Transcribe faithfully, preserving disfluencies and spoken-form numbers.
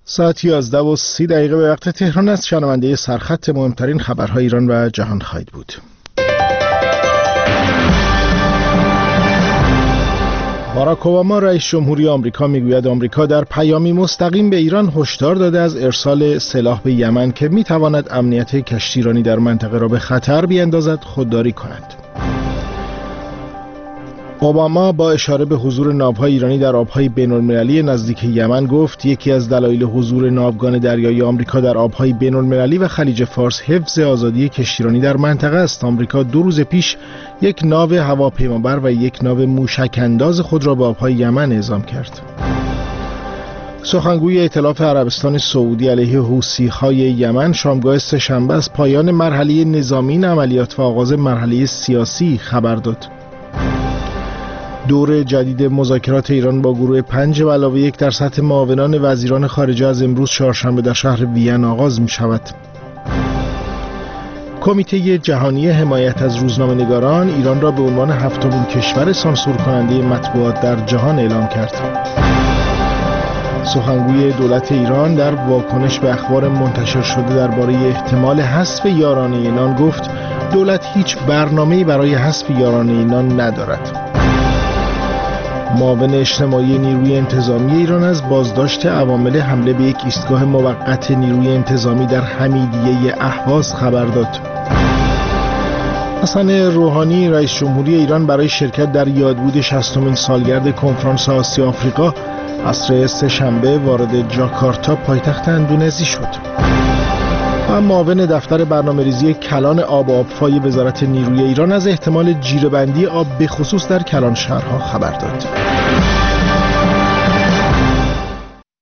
ساعت یازده و سی دقیقه به وقت تهران است. شنونده سرخط مهمترین خبرهای ایران و جهان خواهید بود. باراک اوباما رئیس جمهوری آمریکا میگوید آمریکا در پیامی مستقیم به ایران هشدار داده از ارسال سلاح به یمن که میتواند امنیت کشتیرانی در منطقه را به خطر بیاندازد خودداری کند. اوباما با اشاره به حضور ناوهای ایرانی در آبهای بین‌المللی نزدیک یمن گفت یکی از دلایل حضور ناوگان دریایی آمریکا در آبهای بین‌المللی و خلیج فارس حفظ آزادی کشتیرانی در منطقه است. آمریکا دو روز پیش یک ناو هواپیمابر و یک ناو موشک انداز خود را به آبهای یمن اعزام کرد. سخنگوی ائتلاف عربستان سعودی علیه حوثی‌های یمن شامگاه سه‌شنبه از پایان مرحله نظامی عملیات و آغاز مرحله سیاسی خبر داد. دور جدید مذاکرات ایران با گروه پنج به علاوه یک در سطح معاونان وزیران خارجه از امروز چهارشنبه در شهر وین آغاز می شود. کمیته جهانی حمایت از روزنامه‌نگاران ایران را به عنوان هفتمین کشور سانسور کننده مطبوعات در جهان اعلام کرد. سخنگوی دولت ایران در واکنش به اخبار منتشر شده درباره احتمال حذف یارانه اینان گفت دولت هیچ برنامه‌ای برای حذف یارانه اینان ندارد. معاون اجتماعی نیروی انتظامی ایران از بازداشت عوامل حمله به یک ایستگاه موقت نیروی انتظامی در حمیدیه اهواز خبر داد. حسن روحانی رئیس جمهوری ایران برای شرکت در یادبود شصتمین سالگرد کنفرانس آسیا آفریقا عصر سه‌شنبه وارد جاکارتا پایتخت اندونزی شد. و معاون دفتر برنامه‌ریزی کلان آب و آبفای وزارت نیروی ایران از احتمال جیره‌بندی آب به خصوص در کلان شهرها خبر داد.